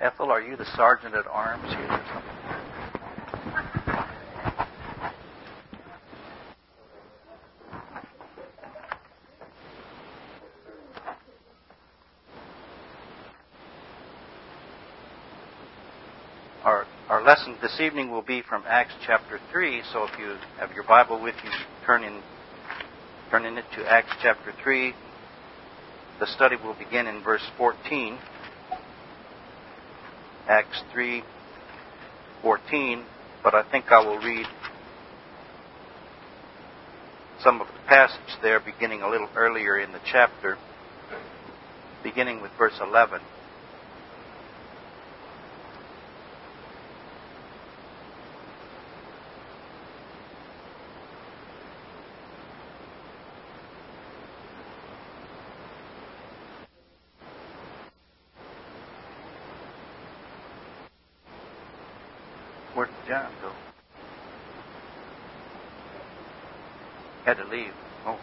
Ethel, are you the sergeant at arms here or something? Our lesson this evening will be from Acts chapter 3, so if you have your Bible with you, turn in it to Acts chapter 3. The study will begin in verse 14. Acts 3:14, but I think I will read some of the passage there beginning a little earlier in the chapter, beginning with verse 11. Where did John go? Had to leave. Oh.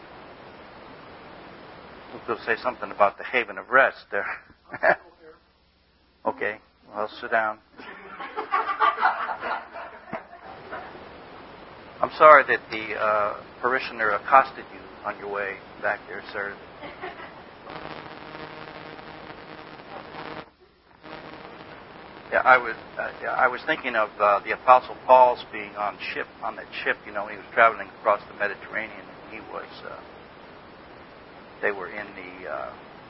I was going to say something about the haven of rest there. Okay. Well, sit down. I'm sorry that the parishioner accosted you on your way back there, sir. Yeah, I was thinking of the Apostle Paul's being on that ship. You know, he was traveling across the Mediterranean. And they were in the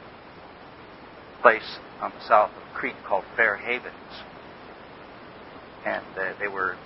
place on the south of Crete called Fair Havens, and they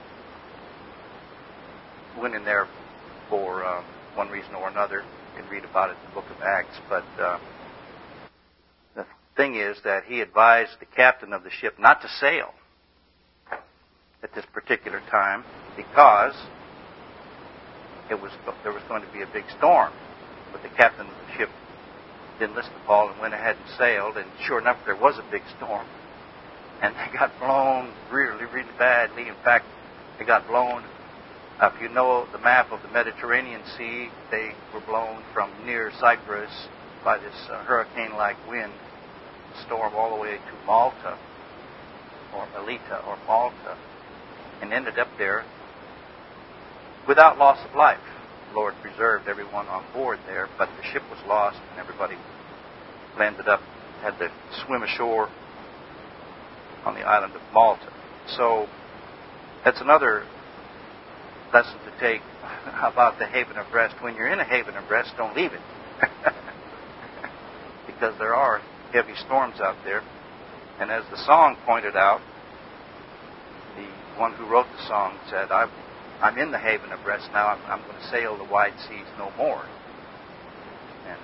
went in there for one reason or another. You can read about it in the book of Acts, but. The thing is that he advised the captain of the ship not to sail at this particular time because there was going to be a big storm. But the captain of the ship didn't listen to Paul and went ahead and sailed, and sure enough, there was a big storm. And they got blown really, really badly. In fact, they got blown, if you know the map of the Mediterranean Sea, they were blown from near Cyprus by this hurricane-like wind storm all the way to Malta, or Melita, or Malta, and ended up there without loss of life. The Lord preserved everyone on board there, but the ship was lost, and everybody had to swim ashore on the island of Malta. So that's another lesson to take about the haven of rest. When you're in a haven of rest, don't leave it. Because there are heavy storms out there. And as the song pointed out, the one who wrote the song said, I'm in the haven of rest now. I'm going to sail the wide seas no more. And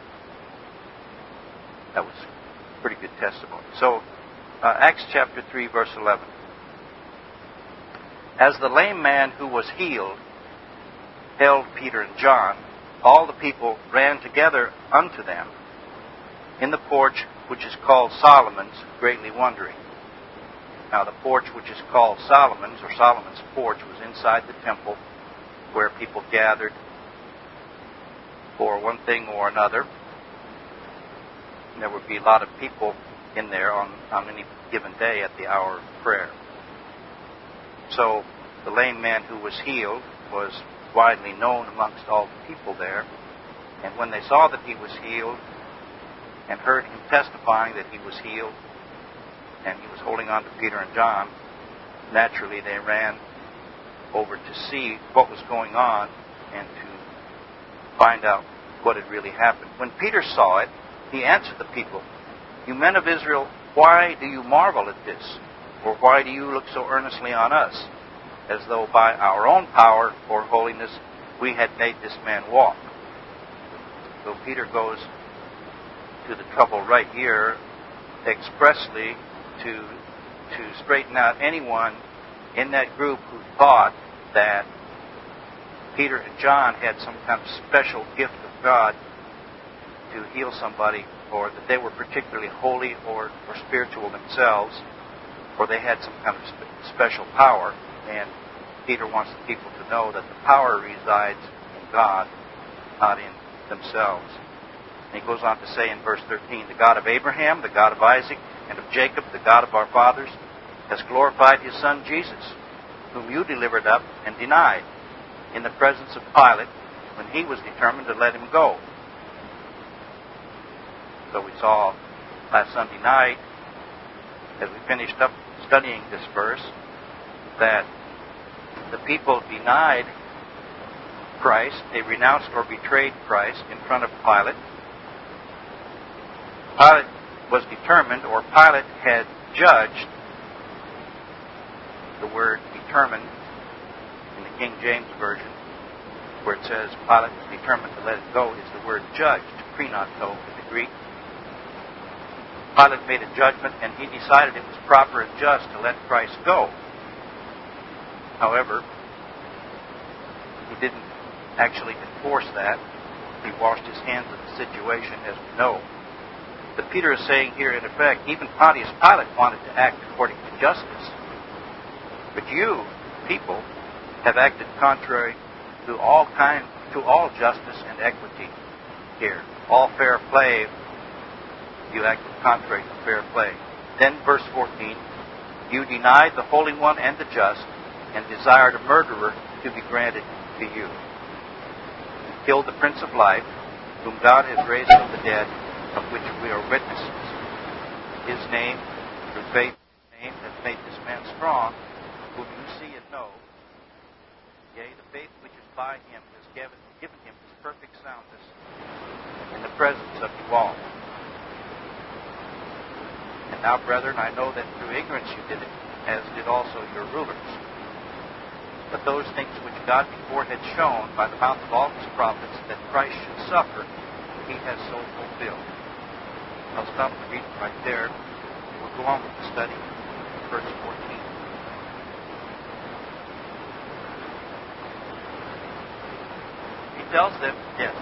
that was a pretty good testimony. So, Acts chapter 3, verse 11. As the lame man who was healed held Peter and John, all the people ran together unto them in the porch which is called Solomon's, greatly wondering. Now the porch which is called Solomon's, or Solomon's porch, was inside the temple where people gathered for one thing or another. And there would be a lot of people in there on any given day at the hour of prayer. So the lame man who was healed was widely known amongst all the people there. And when they saw that he was healed and heard him testifying that he was healed and he was holding on to Peter and John, naturally they ran over to see what was going on and to find out what had really happened. When Peter saw it, he answered the people, "You men of Israel, why do you marvel at this? Or why do you look so earnestly on us, as though by our own power or holiness we had made this man walk?" So Peter goes to the trouble right here expressly to straighten out anyone in that group who thought that Peter and John had some kind of special gift of God to heal somebody, or that they were particularly holy or spiritual themselves, or they had some kind of special power. And Peter wants the people to know that the power resides in God, not in themselves. And he goes on to say in verse 13, "The God of Abraham, the God of Isaac, and of Jacob, the God of our fathers, has glorified his Son Jesus, whom you delivered up and denied in the presence of Pilate when he was determined to let him go. So we saw last Sunday night, as we finished up studying this verse, that the people denied Christ. They renounced or betrayed Christ in front of Pilate. Pilate was determined, or Pilate had judged. The word determined in the King James Version, where it says Pilate was determined to let it go, is the word judged, krinato in the Greek. Pilate made a judgment, and he decided it was proper and just to let Christ go. However, he didn't actually enforce that. He washed his hands of the situation, as we know. But Peter is saying here, in effect, even Pontius Pilate wanted to act according to justice. But you, people, have acted contrary to all justice and equity here. All fair play, you acted contrary to fair play. Then, verse 14, you denied the Holy One and the just, and desired a murderer to be granted to you. You killed the Prince of Life, whom God has raised from the dead, of which we are witnesses. His name, through faith in his name, has made this man strong, whom you see and know. Yea, the faith which is by him has given him his perfect soundness in the presence of you all. And now, brethren, I know that through ignorance you did it, as did also your rulers. But those things which God before had shown by the mouth of all his prophets that Christ should suffer, he has so fulfilled. I'll stop the reading right there. We'll go on with the study, verse 14. He tells them, yes.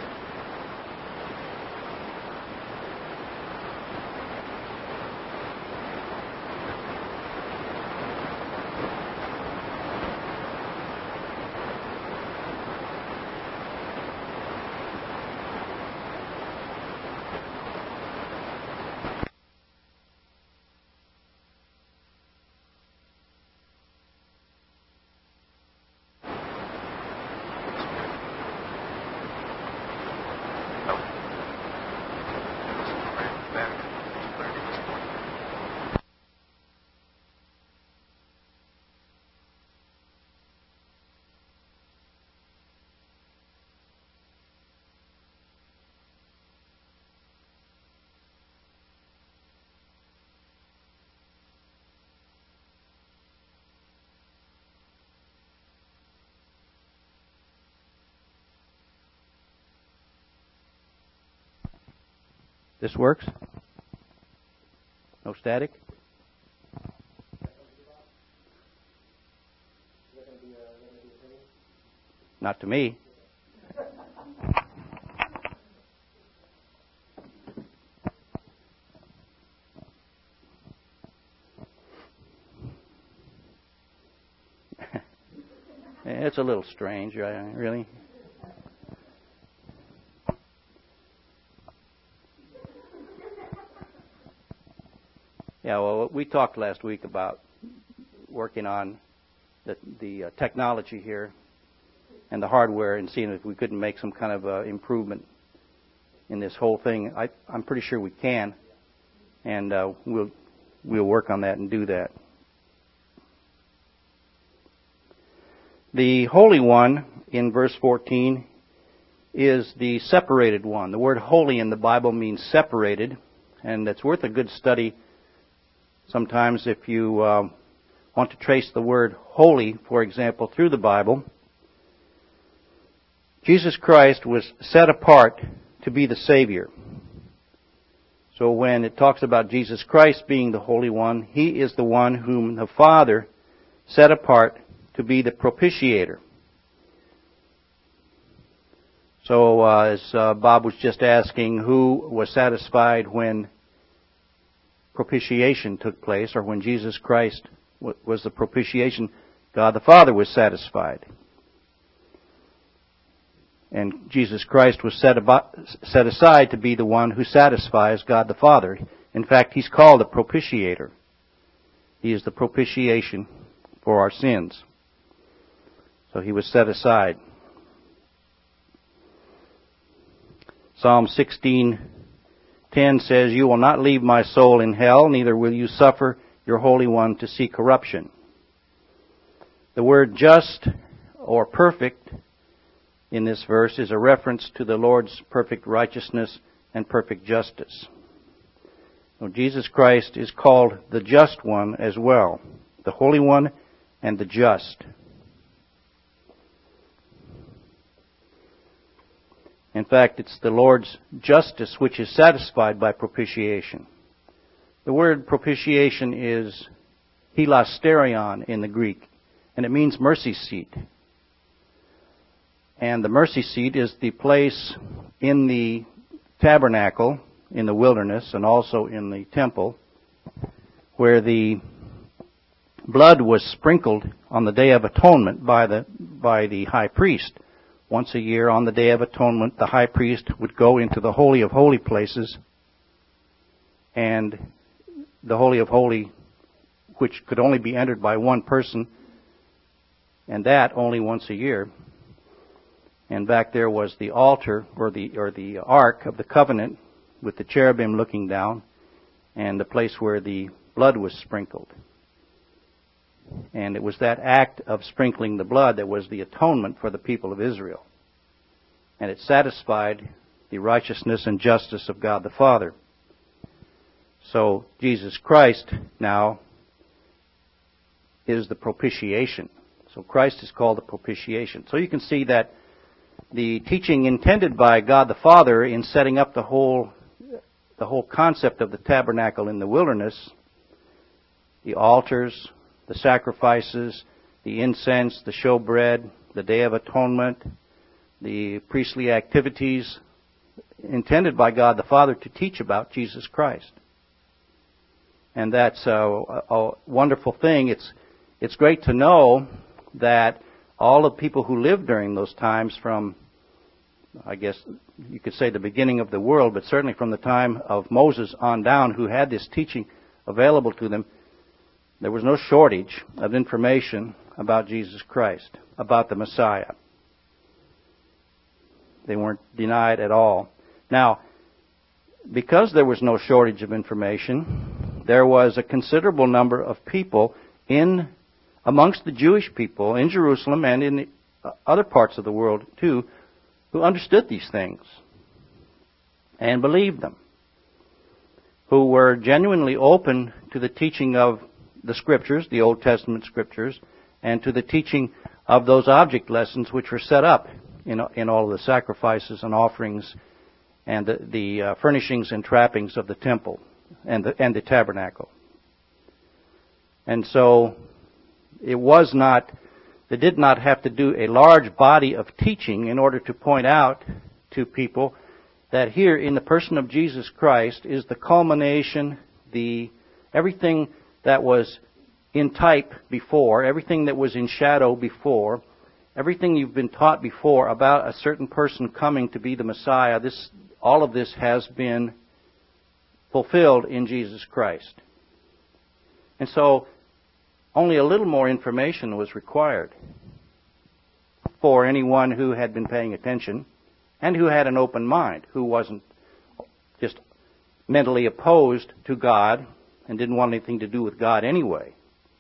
This works? No static? Not to me. It's a little strange, really. Yeah, well, we talked last week about working on the technology here and the hardware and seeing if we couldn't make some kind of improvement in this whole thing. I'm pretty sure we can, and we'll work on that and do that. The Holy One in verse 14 is the separated one. The word holy in the Bible means separated, and it's worth a good study. Sometimes if you want to trace the word holy, for example, through the Bible, Jesus Christ was set apart to be the Savior. So when it talks about Jesus Christ being the Holy One, He is the one whom the Father set apart to be the propitiator. So as Bob was just asking, who was satisfied when propitiation took place, or when Jesus Christ was the propitiation, God the Father was satisfied. And Jesus Christ was set aside to be the one who satisfies God the Father. In fact, He's called the propitiator. He is the propitiation for our sins. So He was set aside. Psalm 16:10 says, "You will not leave my soul in hell, neither will you suffer your Holy One to see corruption." The word just or perfect in this verse is a reference to the Lord's perfect righteousness and perfect justice. So Jesus Christ is called the Just One as well, the Holy One and the Just. In fact, it's the Lord's justice which is satisfied by propitiation. The word propitiation is hilasterion in the Greek, and it means mercy seat. And the mercy seat is the place in the tabernacle, in the wilderness, and also in the temple, where the blood was sprinkled on the Day of Atonement by the high priest. Once a year on the Day of Atonement, the high priest would go into the Holy of Holy places, and the Holy of Holy, which could only be entered by one person, and that only once a year. And back there was the altar, or the Ark of the Covenant, with the cherubim looking down, and the place where the blood was sprinkled. And it was that act of sprinkling the blood that was the atonement for the people of Israel. And it satisfied the righteousness and justice of God the Father. So Jesus Christ now is the propitiation. So Christ is called the propitiation. So you can see that the teaching intended by God the Father in setting up the whole concept of the tabernacle in the wilderness, the altars, the sacrifices, the incense, the showbread, the Day of Atonement, the priestly activities intended by God the Father to teach about Jesus Christ. And that's a wonderful thing. It's great to know that all the people who lived during those times from, I guess you could say the beginning of the world, but certainly from the time of Moses on down, who had this teaching available to them, there was no shortage of information about Jesus Christ, about the Messiah. They weren't denied at all. Now, because there was no shortage of information, there was a considerable number of people amongst the Jewish people in Jerusalem and in the other parts of the world too, who understood these things and believed them, who were genuinely open to the teaching of the Scriptures, the Old Testament Scriptures, and to the teaching of those object lessons which were set up in all of the sacrifices and offerings and the furnishings and trappings of the temple and the tabernacle. And so they did not have to do a large body of teaching in order to point out to people that here in the person of Jesus Christ is the culmination, everything that was in type before, everything that was in shadow before, everything you've been taught before about a certain person coming to be the Messiah, all of this has been fulfilled in Jesus Christ. And so only a little more information was required for anyone who had been paying attention and who had an open mind, who wasn't just mentally opposed to God and didn't want anything to do with God anyway.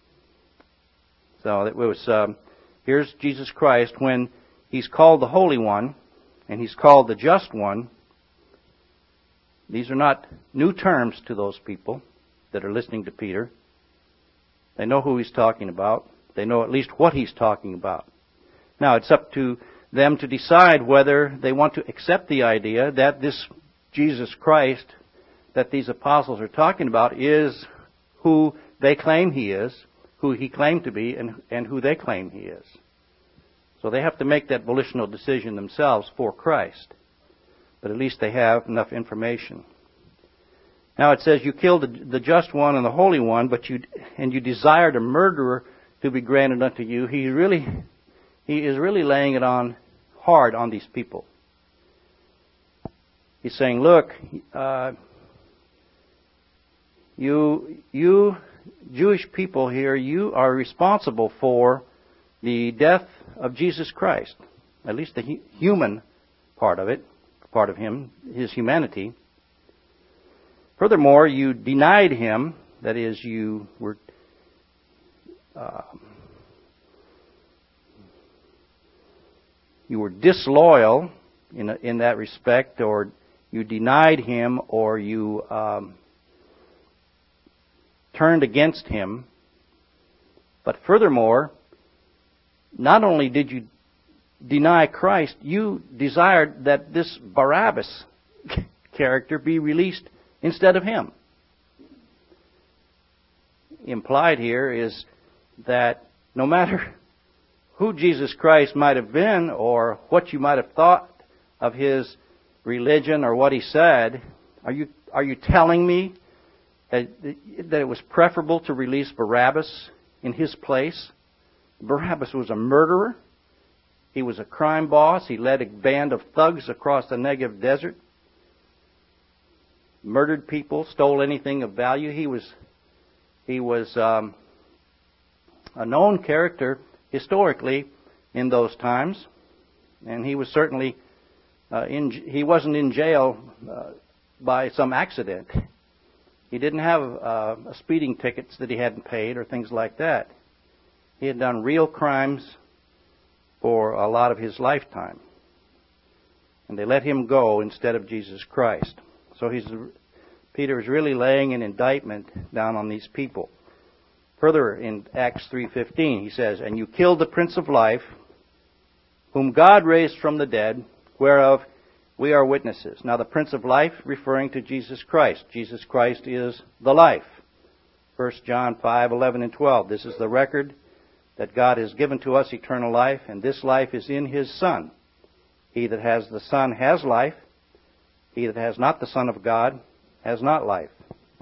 So it was, here's Jesus Christ when He's called the Holy One and He's called the Just One. These are not new terms to those people that are listening to Peter. They know who he's talking about. They know at least what he's talking about. Now, it's up to them to decide whether they want to accept the idea that this Jesus Christ that these apostles are talking about is who they claim He is, who He claimed to be, and who they claim He is. So they have to make that volitional decision themselves for Christ. But at least they have enough information. Now it says, you killed the Just One and the Holy One, and you desired a murderer to be granted unto you. He is really laying it on hard on these people. He's saying, look, you Jewish people here, you are responsible for the death of Jesus Christ, at least the human part of it, part of him, his humanity. Furthermore, you denied him, that is, you were disloyal in that respect, or you denied him, or you turned against him. But furthermore, not only did you deny Christ, you desired that this Barabbas character be released instead of him. Implied here is that no matter who Jesus Christ might have been or what you might have thought of his religion or what he said, are you telling me that it was preferable to release Barabbas in his place? Barabbas was a murderer. He was a crime boss. He led a band of thugs across the Negev desert, murdered people, stole anything of value. He was a known character historically in those times, and he was certainly he wasn't in jail by some accident. He didn't have speeding tickets that he hadn't paid or things like that. He had done real crimes for a lot of his lifetime, and they let him go instead of Jesus Christ. So Peter is really laying an indictment down on these people. Further, in Acts 3:15, he says, "And you killed the Prince of Life, whom God raised from the dead, whereof we are witnesses." Now, the Prince of Life referring to Jesus Christ. Jesus Christ is the life. 1 John 5:11 and 12. This is the record that God has given to us, eternal life, and this life is in his Son. He that has the Son has life. He that has not the Son of God has not life.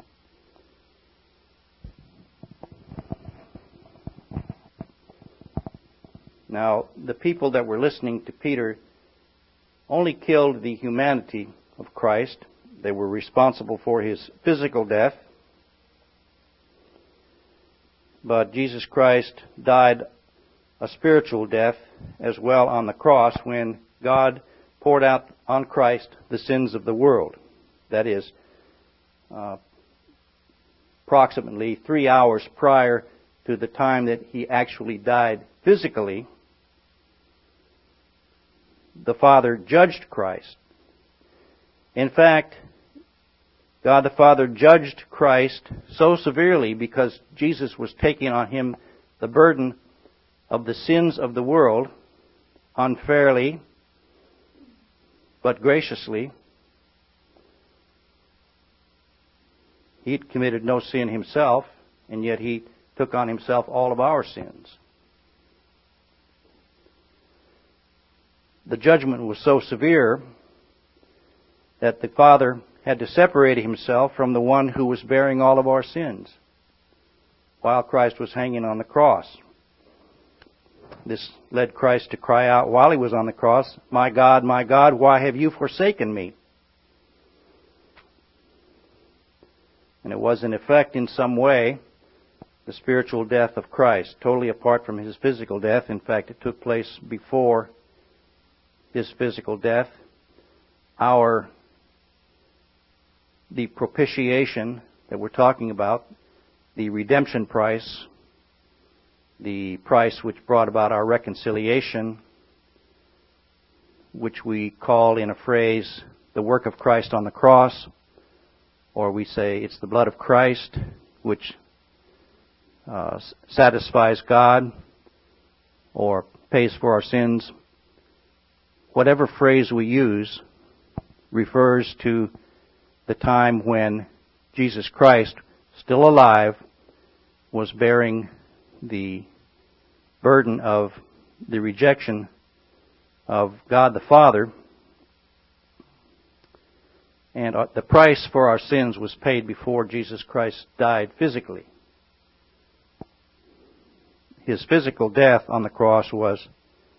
Now, the people that were listening to Peter only killed the humanity of Christ. They were responsible for his physical death. But Jesus Christ died a spiritual death as well on the cross when God poured out on Christ the sins of the world. That is, approximately 3 hours prior to the time that he actually died physically, the Father judged Christ. In fact, God the Father judged Christ so severely because Jesus was taking on him the burden of the sins of the world unfairly, but graciously. He had committed no sin himself, and yet he took on himself all of our sins. The judgment was so severe that the Father had to separate himself from the one who was bearing all of our sins while Christ was hanging on the cross. This led Christ to cry out while he was on the cross, my God, why have you forsaken me?" And it was in effect, in some way, the spiritual death of Christ, totally apart from his physical death. In fact, it took place before his physical death. The propitiation that we're talking about, the redemption price, the price which brought about our reconciliation, which we call in a phrase the work of Christ on the cross, or we say it's the blood of Christ which satisfies God or pays for our sins. Whatever phrase we use refers to the time when Jesus Christ, still alive, was bearing the burden of the rejection of God the Father, and the price for our sins was paid before Jesus Christ died physically. His physical death on the cross was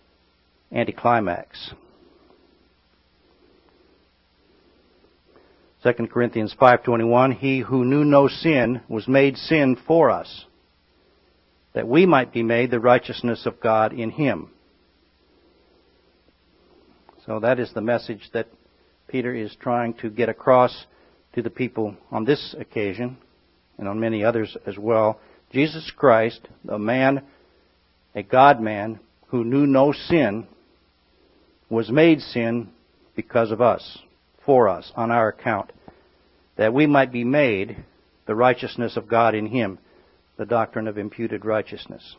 anticlimax. 2 Corinthians 5:21, he who knew no sin was made sin for us, that we might be made the righteousness of God in him. So that is the message that Peter is trying to get across to the people on this occasion, and on many others as well. Jesus Christ, a man, a God-man, who knew no sin, was made sin because of us, for us, on our account, that we might be made the righteousness of God in him, the doctrine of imputed righteousness.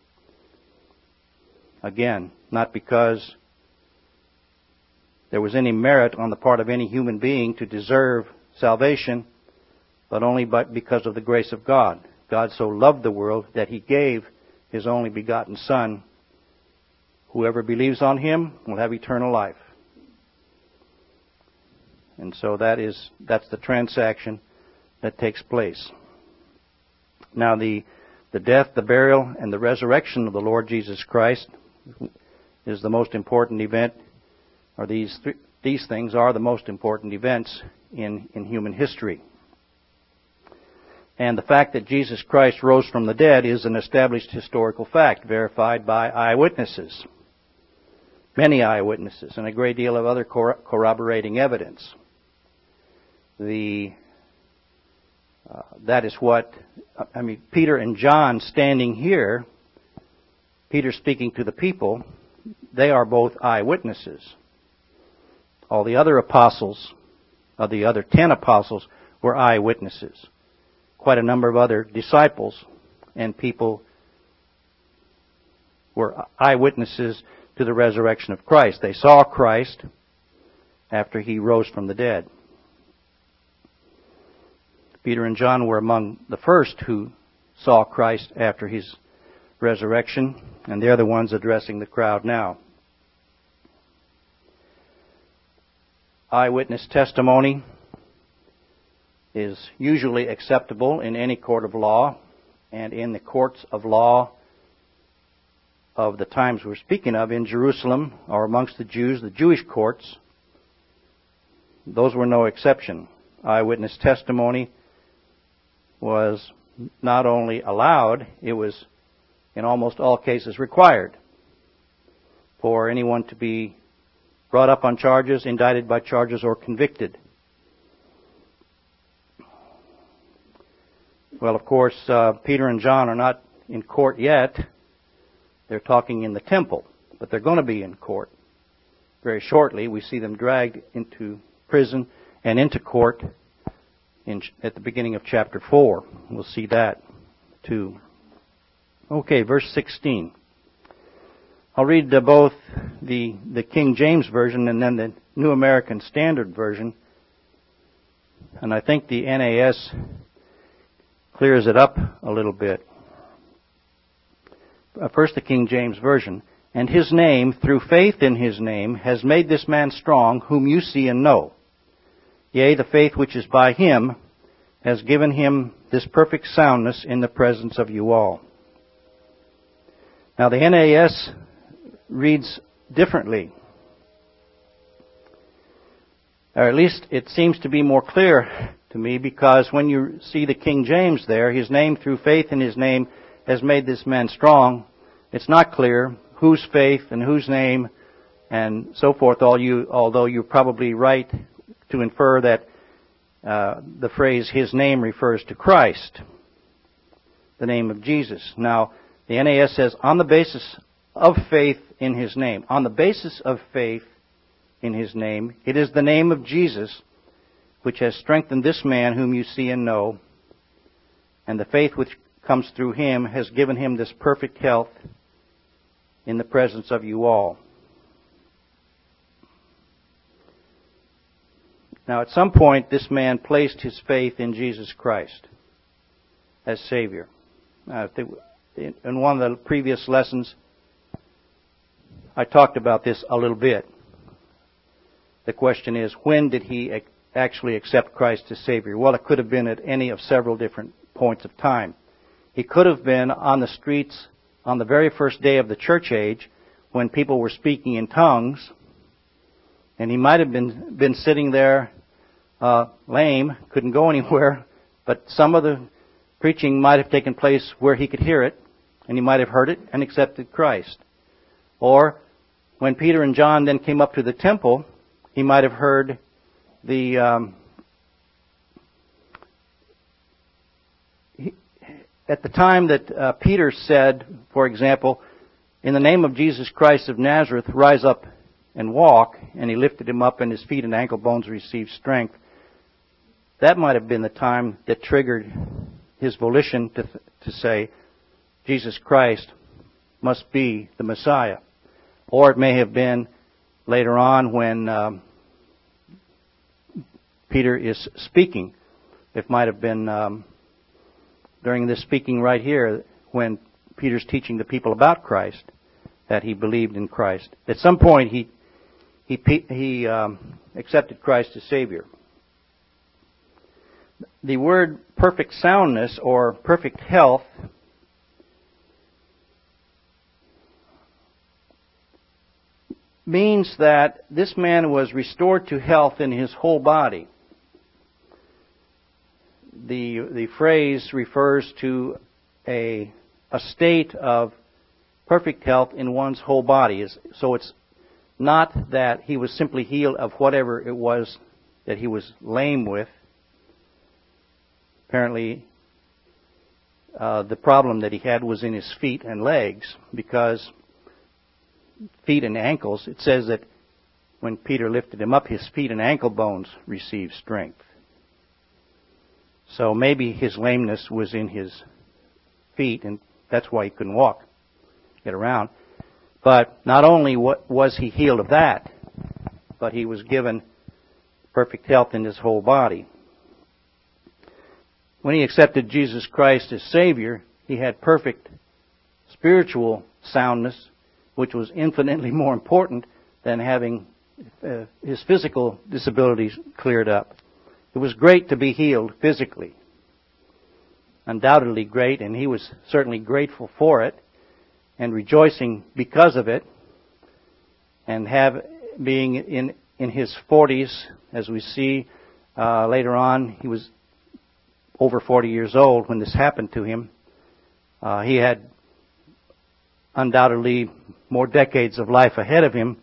Again, not because there was any merit on the part of any human being to deserve salvation, but only because of the grace of God. God so loved the world that he gave his only begotten Son. Whoever believes on him will have eternal life. And so that's the transaction that takes place. Now the death, the burial, and the resurrection of the Lord Jesus Christ is the most important event, or these things are the most important events in human history. And the fact that Jesus Christ rose from the dead is an established historical fact, verified by eyewitnesses. Many eyewitnesses, and a great deal of other corroborating evidence. That is what, Peter and John standing here, Peter speaking to the people, they are both eyewitnesses. All the other apostles, of the other 10 apostles, were eyewitnesses. Quite a number of other disciples and people were eyewitnesses to the resurrection of Christ. They saw Christ after he rose from the dead. Peter and John were among the first who saw Christ after his resurrection, and they're the ones addressing the crowd now. Eyewitness testimony is usually acceptable in any court of law, and in the courts of law of the times we're speaking of in Jerusalem, or amongst the Jews, the Jewish courts, those were no exception. Eyewitness testimony was not only allowed, it was in almost all cases required for anyone to be brought up on charges, indicted by charges, or convicted. Well, of course, Peter and John are not in court yet. They're talking in the temple, but they're going to be in court. Very shortly, we see them dragged into prison and into court at the beginning of chapter 4. We'll see that too. Okay, verse 16. I'll read both the King James Version and then the New American Standard Version. And I think the NAS clears it up a little bit. First, the King James Version. And his name, through faith in his name, has made this man strong, whom you see and know. Yea, the faith which is by him has given him this perfect soundness in the presence of you all. Now, the NAS reads differently. Or at least it seems to be more clear to me, because when you see the King James there, his name, through faith in his name, has made this man strong. It's not clear whose faith and whose name and so forth, although you're probably right to infer that the phrase his name refers to Christ, the name of Jesus. Now, the NAS says, on the basis of faith in his name. On the basis of faith in his name, it is the name of Jesus which has strengthened this man whom you see and know, and the faith which comes through him has given him this perfect health in the presence of you all. Now, at some point, this man placed his faith in Jesus Christ as Savior. In one of the previous lessons, I talked about this a little bit. The question is, when did he actually accept Christ as Savior? Well, it could have been at any of several different points of time. He could have been on the streets on the very first day of the church age when people were speaking in tongues, and he might have been sitting there lame, couldn't go anywhere, but some of the preaching might have taken place where he could hear it, and he might have heard it and accepted Christ. Or when Peter and John then came up to the temple, he might have heard at the time that Peter said, for example, "In the name of Jesus Christ of Nazareth, rise up and walk," and he lifted him up and his feet and ankle bones received strength. That might have been the time that triggered his volition to say, Jesus Christ must be the Messiah. Or it may have been later on when Peter is speaking. It might have been during this speaking right here when Peter's teaching the people about Christ that he believed in Christ. At some point he accepted Christ as Savior. The word perfect soundness or perfect health means that this man was restored to health in his whole body. The phrase refers to a state of perfect health in one's whole body. So it's not that he was simply healed of whatever it was that he was lame with. Apparently, the problem that he had was in his feet and legs, because feet and ankles, it says that when Peter lifted him up, his feet and ankle bones received strength. So maybe his lameness was in his feet, and that's why he couldn't walk, get around. But not only was he healed of that, but he was given perfect health in his whole body. When he accepted Jesus Christ as Savior, he had perfect spiritual soundness, which was infinitely more important than having his physical disabilities cleared up. It was great to be healed physically. Undoubtedly great, and he was certainly grateful for it and rejoicing because of it. And being in his 40s, as we see later on, he was over 40 years old when this happened to him. He had undoubtedly more decades of life ahead of him,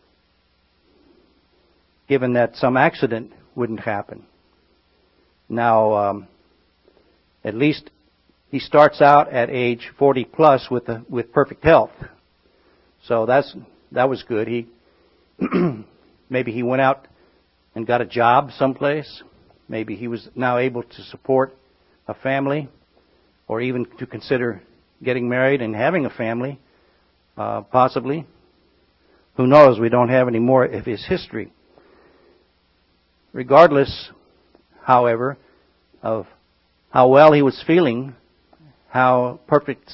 given that some accident wouldn't happen. Now, at least he starts out at age 40 plus with perfect health. So that was good. He maybe he went out and got a job someplace. Maybe he was now able to support a family, or even to consider getting married and having a family, possibly. Who knows? We don't have any more of his history. Regardless, however, of how well he was feeling, how perfectly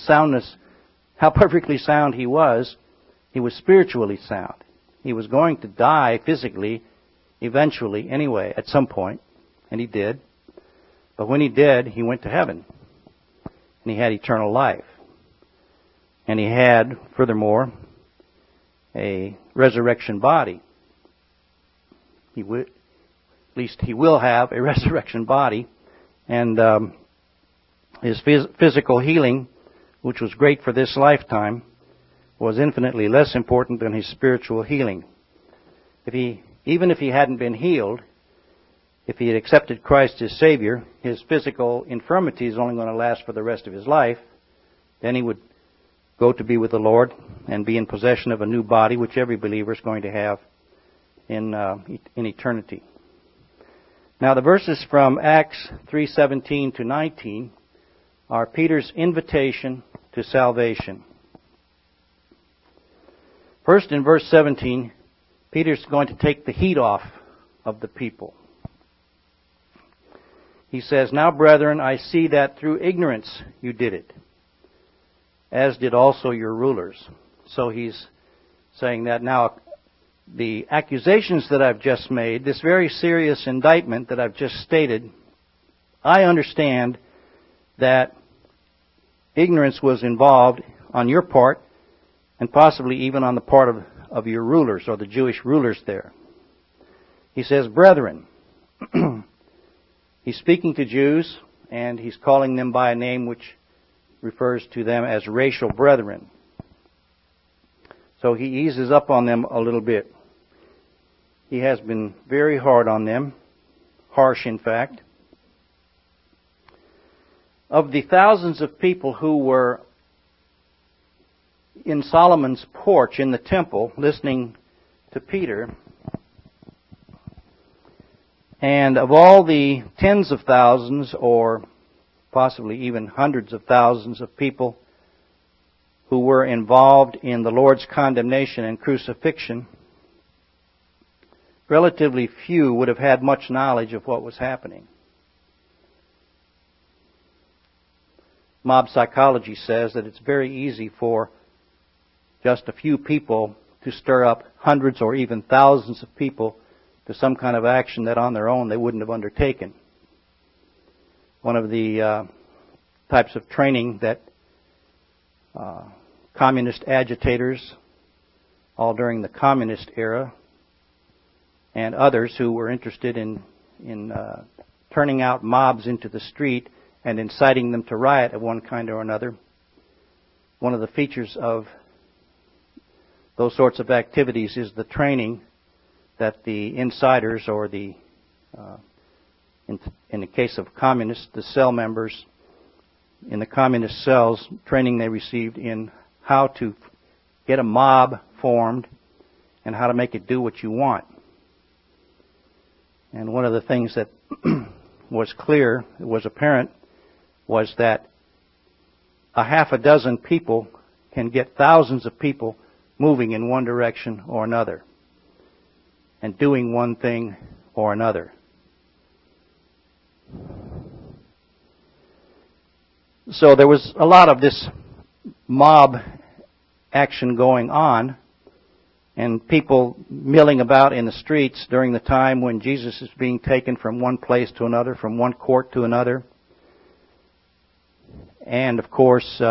sound he was spiritually sound. He was going to die physically, eventually, anyway, at some point, and he did. But when he did, he went to heaven, and he had eternal life. And he had, furthermore, a resurrection body. At least he will have a resurrection body. And his physical healing, which was great for this lifetime, was infinitely less important than his spiritual healing. Even if he hadn't been healed, if he had accepted Christ as Savior, his physical infirmity is only going to last for the rest of his life. Then he would go to be with the Lord and be in possession of a new body, which every believer is going to have in eternity. Now, the verses from Acts 3:17 to 19 are Peter's invitation to salvation. First, in verse 17, Peter's going to take the heat off of the people. He says, "Now, brethren, I see that through ignorance you did it, as did also your rulers." So he's saying that now the accusations that I've just made, this very serious indictment that I've just stated, I understand that ignorance was involved on your part, and possibly even on the part of your rulers, or the Jewish rulers there. He says, "Brethren, He's speaking to Jews, and he's calling them by a name which refers to them as racial brethren. So he eases up on them a little bit. He has been very hard on them, harsh in fact. Of the thousands of people who were in Solomon's porch in the temple listening to Peter, and of all the tens of thousands or possibly even hundreds of thousands of people who were involved in the Lord's condemnation and crucifixion, relatively few would have had much knowledge of what was happening. Mob psychology says that it's very easy for just a few people to stir up hundreds or even thousands of people to some kind of action that on their own they wouldn't have undertaken. One of the types of training that communist agitators, all during the communist era, and others who were interested in turning out mobs into the street and inciting them to riot of one kind or another. One of the features of those sorts of activities is the training that the insiders, or the, in the case of communists, the cell members in the communist cells, training they received in how to get a mob formed and how to make it do what you want. And one of the things that was clear, was apparent, was that a half a dozen people can get thousands of people moving in one direction or another and doing one thing or another. So there was a lot of this mob action going on, and people milling about in the streets during the time when Jesus is being taken from one place to another, from one court to another. And of course,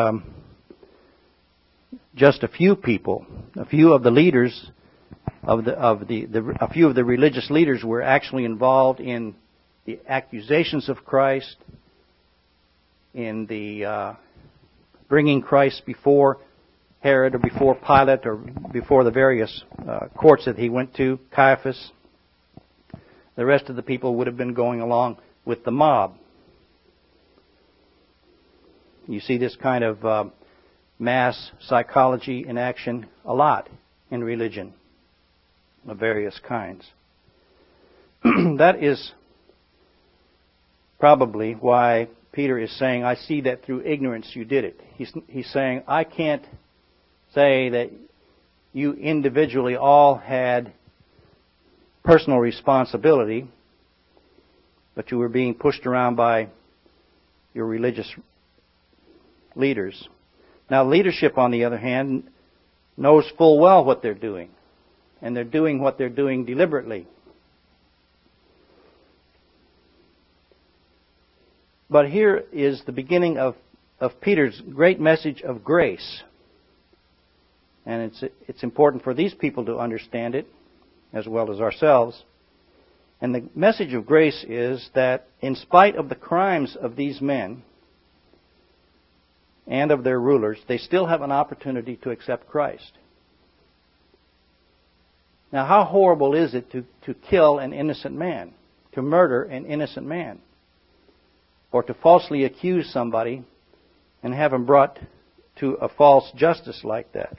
just a few people, a few of the leaders a few of the religious leaders were actually involved in the accusations of Christ, in the bringing Christ before Herod or before Pilate or before the various courts that he went to, Caiaphas. The rest of the people would have been going along with the mob. You see this kind of mass psychology in action a lot in religion of various kinds. That is probably why Peter is saying, I see that through ignorance you did it. He's saying, I can't say that you individually all had personal responsibility, but you were being pushed around by your religious leaders. Now, leadership, on the other hand, knows full well what they're doing, and they're doing what they're doing deliberately. But here is the beginning of Peter's great message of grace. And it's important for these people to understand it, as well as ourselves. And the message of grace is that in spite of the crimes of these men and of their rulers, they still have an opportunity to accept Christ. Now, how horrible is it to kill an innocent man, to murder an innocent man, or to falsely accuse somebody and have him brought to a false justice like that?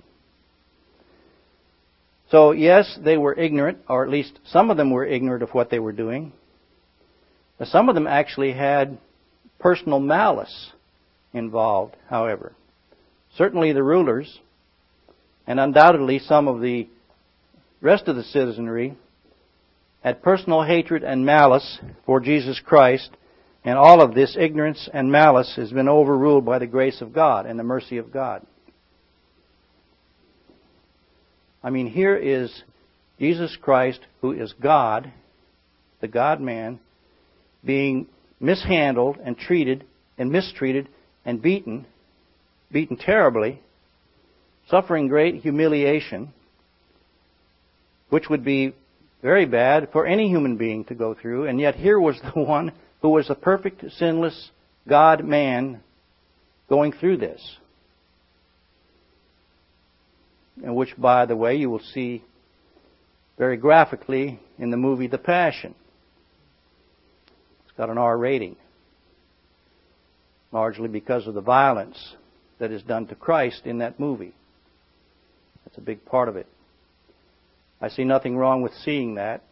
So, yes, they were ignorant, or at least some of them were ignorant of what they were doing. But some of them actually had personal malice involved, however. Certainly the rulers, and undoubtedly some of the rest of the citizenry, had personal hatred and malice for Jesus Christ, and all of this ignorance and malice has been overruled by the grace of God and the mercy of God. I mean, here is Jesus Christ, who is God, the God-man, being mishandled and treated and mistreated and beaten terribly, suffering great humiliation, which would be Very bad for any human being to go through. And yet here was the one who was a perfect, sinless God-man going through this. And which, by the way, you will see very graphically in the movie The Passion. It's got an R rating. Largely because of the violence that is done to Christ in that movie. That's a big part of it. I see nothing wrong with seeing that,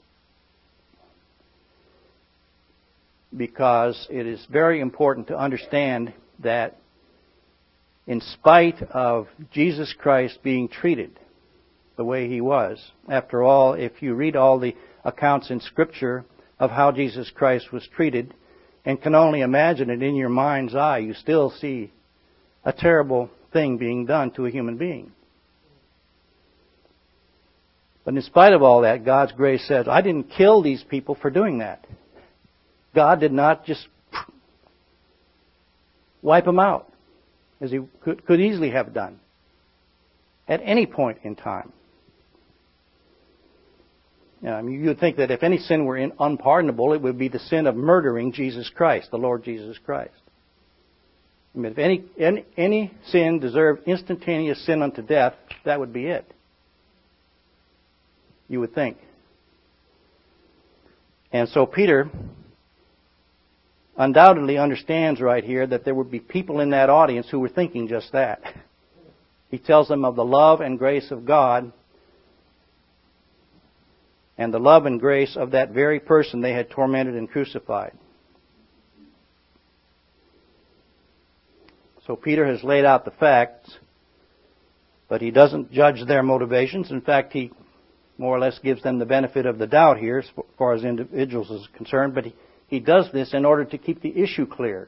because it is very important to understand that in spite of Jesus Christ being treated the way He was, after all, if you read all the accounts in Scripture of how Jesus Christ was treated, and can only imagine it in your mind's eye, you still see a terrible thing being done to a human being. But in spite of all that, God's grace says, I didn't kill these people for doing that. God did not just wipe them out, as He could easily have done at any point in time. Now, I mean, you would think that if any sin were unpardonable, it would be the sin of murdering Jesus Christ, the Lord Jesus Christ. I mean, if any sin deserved instantaneous sin unto death, that would be it. You would think. And so Peter undoubtedly understands right here that there would be people in that audience who were thinking just that. He tells them of the love and grace of God and the love and grace of that very person they had tormented and crucified. So Peter has laid out the facts, but he doesn't judge their motivations. In fact, he more or less gives them the benefit of the doubt here as far as individuals is concerned, but he does this in order to keep the issue clear.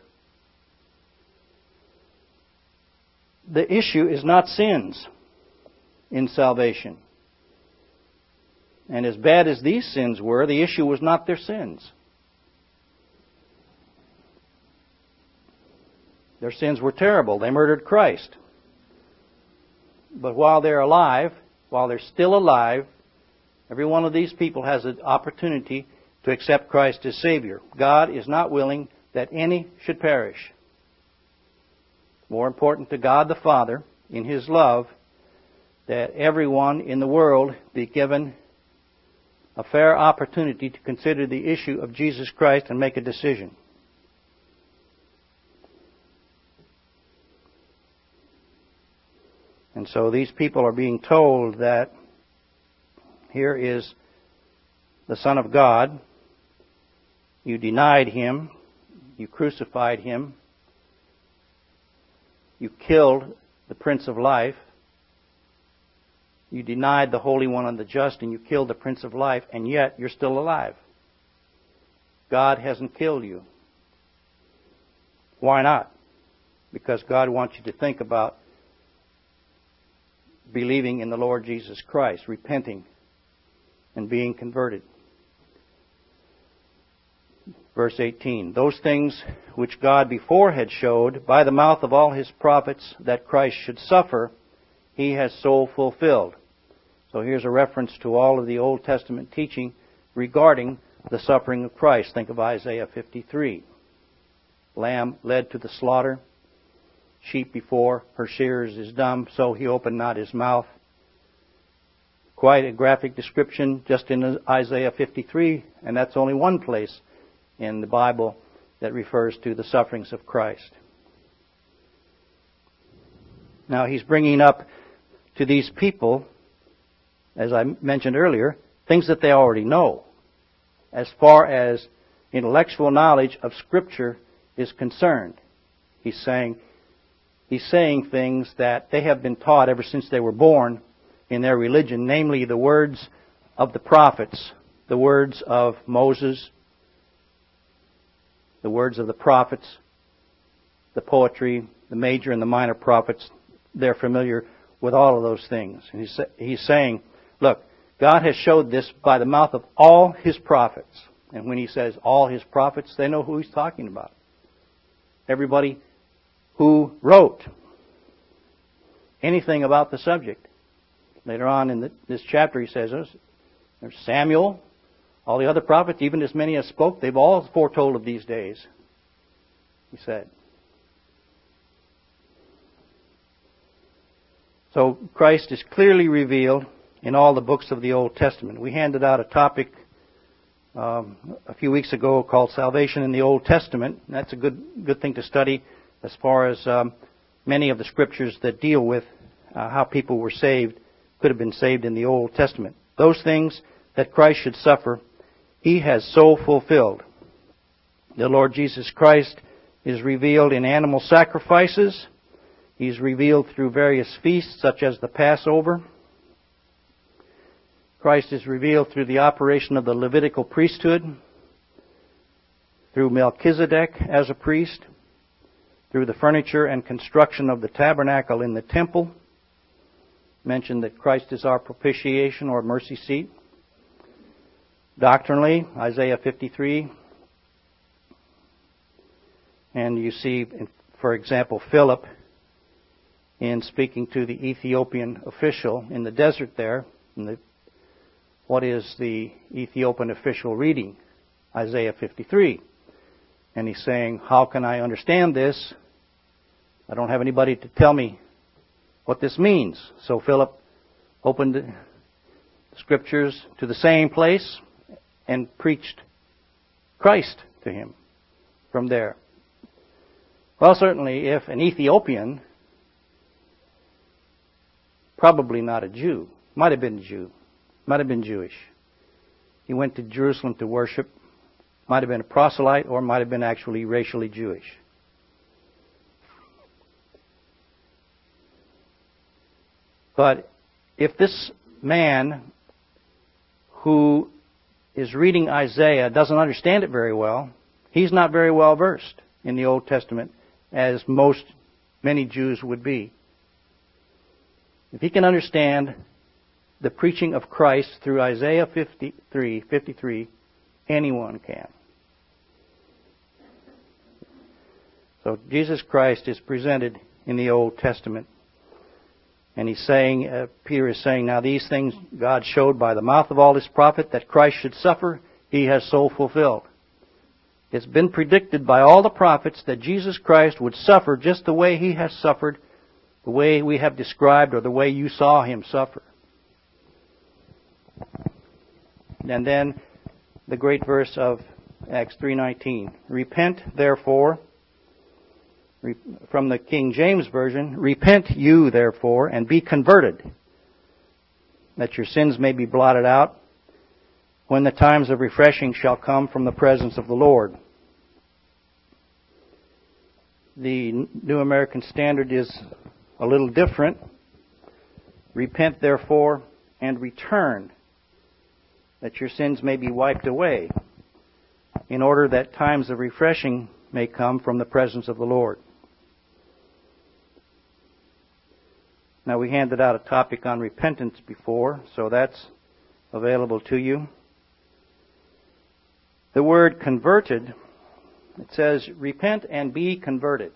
The issue is not sins in salvation. And as bad as these sins were, the issue was not their sins. Their sins were terrible. They murdered Christ. But while they're alive, while they're still alive, every one of these people has an opportunity to accept Christ as Savior. God is not willing that any should perish. More important to God the Father, in His love, that everyone in the world be given a fair opportunity to consider the issue of Jesus Christ and make a decision. And so these people are being told that here is the Son of God. You denied Him. You crucified Him. You killed the Prince of Life. You denied the Holy One and the Just, and you killed the Prince of Life, and yet you're still alive. God hasn't killed you. Why not? Because God wants you to think about believing in the Lord Jesus Christ, repenting, and being converted. Verse 18, those things which God before had showed by the mouth of all His prophets that Christ should suffer, He has so fulfilled. So here's a reference to all of the Old Testament teaching regarding the suffering of Christ. Think of Isaiah 53. Lamb led to the slaughter. Sheep before her shearers is dumb, so He opened not His mouth. Quite a graphic description just in Isaiah 53, and that's only one place in the Bible that refers to the sufferings of Christ. Now He's bringing up to these people, as I mentioned earlier, things that they already know. As far as intellectual knowledge of Scripture is concerned, He's saying things that they have been taught ever since they were born in their religion, namely the words of the prophets, the words of Moses, the words of the prophets, the poetry, the major and the minor prophets. They're familiar with all of those things. And he's saying, look, God has showed this by the mouth of all His prophets. And when He says all His prophets, they know who He's talking about. Everybody who wrote anything about the subject. Later on in this chapter, he says, There's Samuel, all the other prophets, even as many as spoke, they've all foretold of these days, he said. So Christ is clearly revealed in all the books of the Old Testament. We handed out a topic a few weeks ago called Salvation in the Old Testament. That's a good thing to study as far as many of the scriptures that deal with how people were saved, could have been saved in the Old Testament. Those things that Christ should suffer, He has so fulfilled. The Lord Jesus Christ is revealed in animal sacrifices. He's revealed through various feasts, such as the Passover. Christ is revealed through the operation of the Levitical priesthood, through Melchizedek as a priest, through the furniture and construction of the tabernacle in the temple. Mentioned that Christ is our propitiation or mercy seat. Doctrinally, Isaiah 53. And you see, for example, Philip, in speaking to the Ethiopian official in the desert there, what is the Ethiopian official reading? Isaiah 53. And he's saying, how can I understand this? I don't have anybody to tell me what this means. So Philip opened the scriptures to the same place and preached Christ to him from there. Well, certainly if an Ethiopian, probably not a Jew, might have been a Jew, might have been Jewish. He went to Jerusalem to worship, might have been a proselyte, or might have been actually racially Jewish. But if this man who is reading Isaiah doesn't understand it very well, he's not very well versed in the Old Testament, as many Jews would be. If he can understand the preaching of Christ through Isaiah 53, anyone can. So Jesus Christ is presented in the Old Testament. And he's saying, Peter is saying, now these things God showed by the mouth of all His prophet that Christ should suffer, He has so fulfilled. It's been predicted by all the prophets that Jesus Christ would suffer just the way He has suffered, the way we have described, or the way you saw Him suffer. And then the great verse of Acts 3:19. Repent, therefore, from the King James Version, repent you, therefore, and be converted, that your sins may be blotted out, when the times of refreshing shall come from the presence of the Lord. The New American Standard is a little different. Repent, therefore, and return, that your sins may be wiped away, in order that times of refreshing may come from the presence of the Lord. Now, we handed out a topic on repentance before, so that's available to you. The word converted, it says, repent and be converted.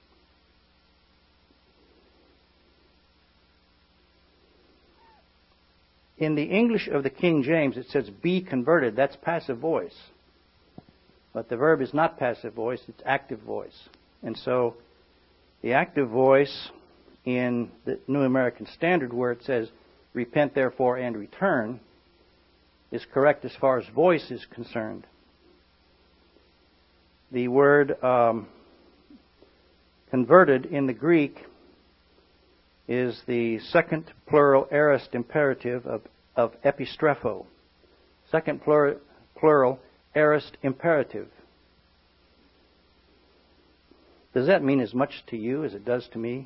In the English of the King James, it says be converted. That's passive voice. But the verb is not passive voice, it's active voice. And so the active voice in the New American Standard, where it says, repent therefore and return, is correct as far as voice is concerned. The word converted in the Greek is the second plural aorist imperative of epistrepho. Second plural aorist imperative. Does that mean as much to you as it does to me?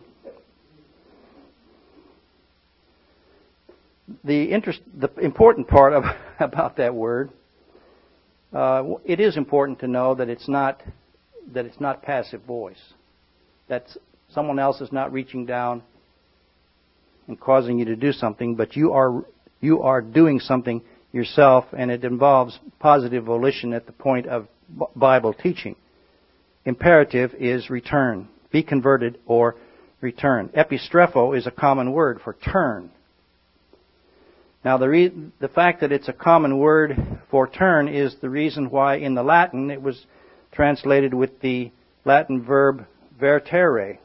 The important part about that word, it is important to know that it's not passive voice. That someone else is not reaching down and causing you to do something, but you are doing something yourself, and it involves positive volition at the point of Bible teaching. Imperative is return. Be converted or return. Epistrepho is a common word for turn. Now, the fact that it's a common word for turn is the reason why in the Latin it was translated with the Latin verb vertere.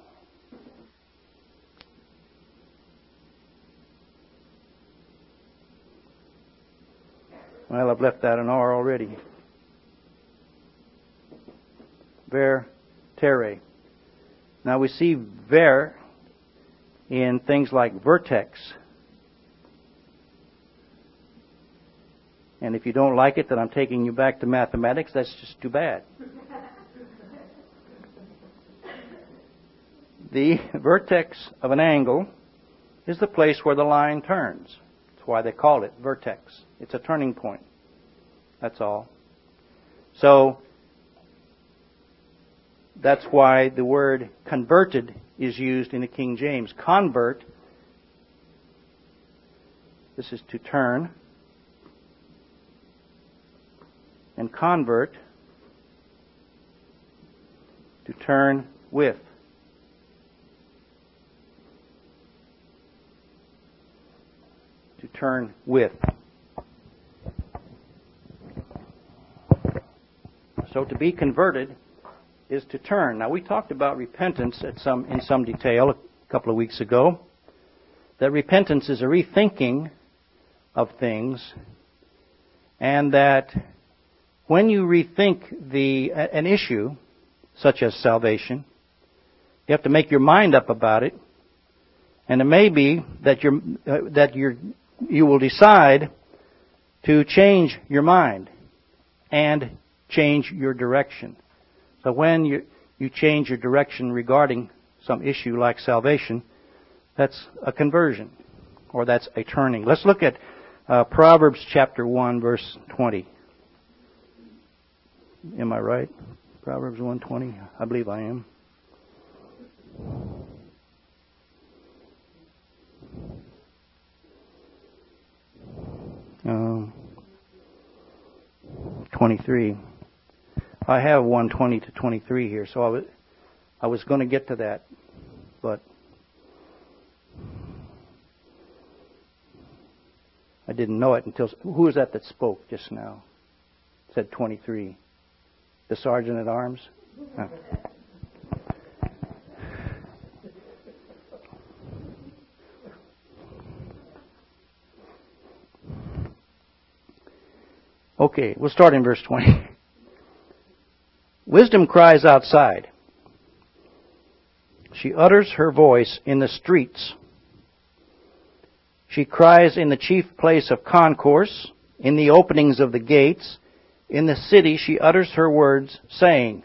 Well, I've left that an R already. Vertere. Now we see ver in things like vertex. And if you don't like it that I'm taking you back to mathematics, that's just too bad. The vertex of an angle is the place where the line turns. That's why they call it vertex. It's a turning point. That's all. So, that's why the word converted is used in the King James. Convert, this is to turn. And convert, to turn with. To turn with. So to be converted is to turn. Now we talked about repentance in some detail a couple of weeks ago. That repentance is a rethinking of things, and that when you rethink an issue, such as salvation, you have to make your mind up about it, and it may be that you will decide to change your mind and change your direction. So when you change your direction regarding some issue like salvation, that's a conversion, or that's a turning. Let's look at Proverbs chapter 1, verse 20. Am I right? Proverbs 1:20? I believe I am. Um, 23. I have 1:20 to 23 here, so I was going to get to that, but I didn't know it until... Who was that spoke just now? It said 23. The sergeant at arms? Oh. Okay, we'll start in verse 20. Wisdom cries outside. She utters her voice in the streets. She cries in the chief place of concourse, in the openings of the gates. In the city she utters her words, saying.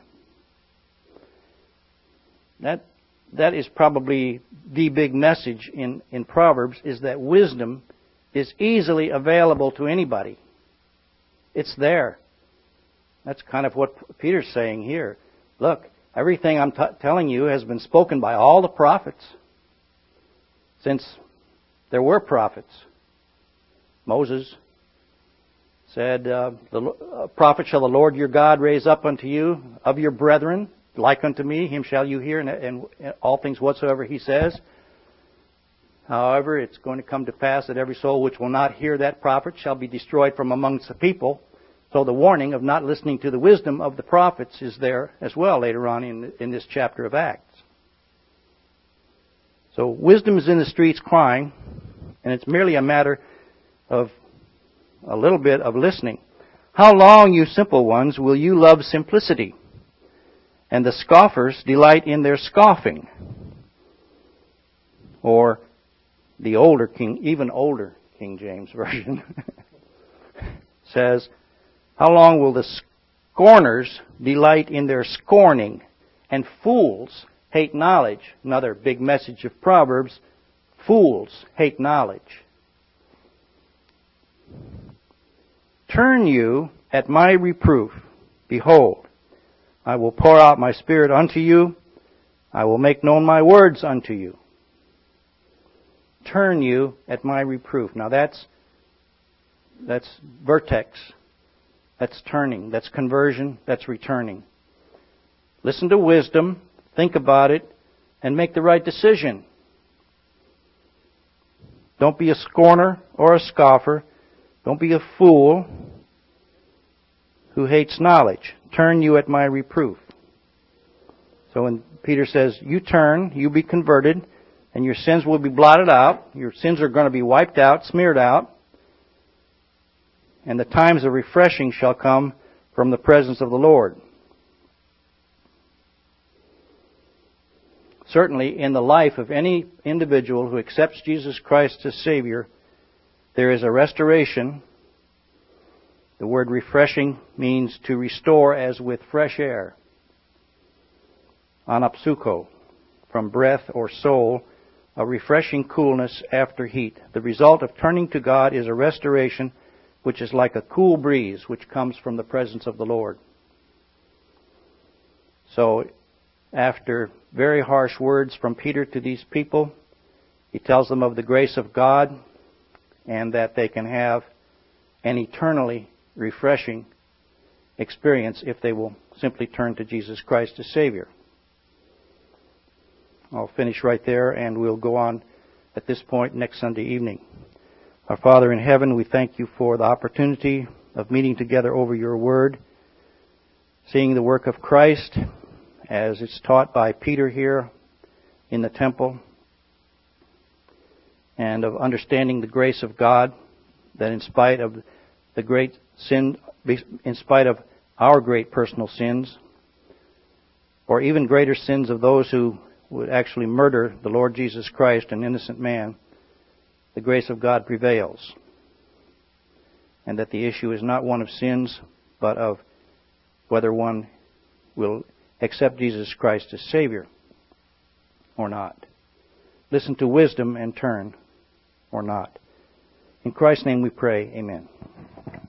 That is probably the big message in Proverbs, is that wisdom is easily available to anybody. It's there. That's kind of what Peter's saying here. Look, everything I'm telling you has been spoken by all the prophets since there were prophets. Moses said, prophet shall the Lord your God raise up unto you of your brethren, like unto me, him shall you hear, and all things whatsoever he says. However, it's going to come to pass that every soul which will not hear that prophet shall be destroyed from amongst the people. So the warning of not listening to the wisdom of the prophets is there as well later on in this chapter of Acts. So wisdom is in the streets crying, and it's merely a matter of a little bit of listening. How long, you simple ones, will you love simplicity? And the scoffers delight in their scoffing. Or the older even older King James Version says, how long will the scorners delight in their scorning, and fools hate knowledge? Another big message of Proverbs, fools hate knowledge. Turn you at my reproof. Behold, I will pour out my spirit unto you. I will make known my words unto you. Turn you at my reproof. Now that's vertex. That's turning. That's conversion. That's returning. Listen to wisdom. Think about it. And make the right decision. Don't be a scorner or a scoffer. Don't be a fool who hates knowledge. Turn you at my reproof. So when Peter says, you turn, you be converted, and your sins will be blotted out. Your sins are going to be wiped out, smeared out. And the times of refreshing shall come from the presence of the Lord. Certainly, in the life of any individual who accepts Jesus Christ as Savior, there is a restoration. The word refreshing means to restore as with fresh air. Anapsuko, from breath or soul, a refreshing coolness after heat. The result of turning to God is a restoration which is like a cool breeze which comes from the presence of the Lord. So, after very harsh words from Peter to these people, he tells them of the grace of God and that they can have an eternally refreshing experience if they will simply turn to Jesus Christ as Savior. I'll finish right there and we'll go on at this point next Sunday evening. Our Father in heaven, we thank you for the opportunity of meeting together over your word, seeing the work of Christ as it's taught by Peter here in the temple, and of understanding the grace of God, that in spite of the great sin, in spite of our great personal sins, or even greater sins of those who would actually murder the Lord Jesus Christ, an innocent man, the grace of God prevails. And that the issue is not one of sins, but of whether one will accept Jesus Christ as Savior or not. Listen to wisdom and turn or not. In Christ's name we pray, amen.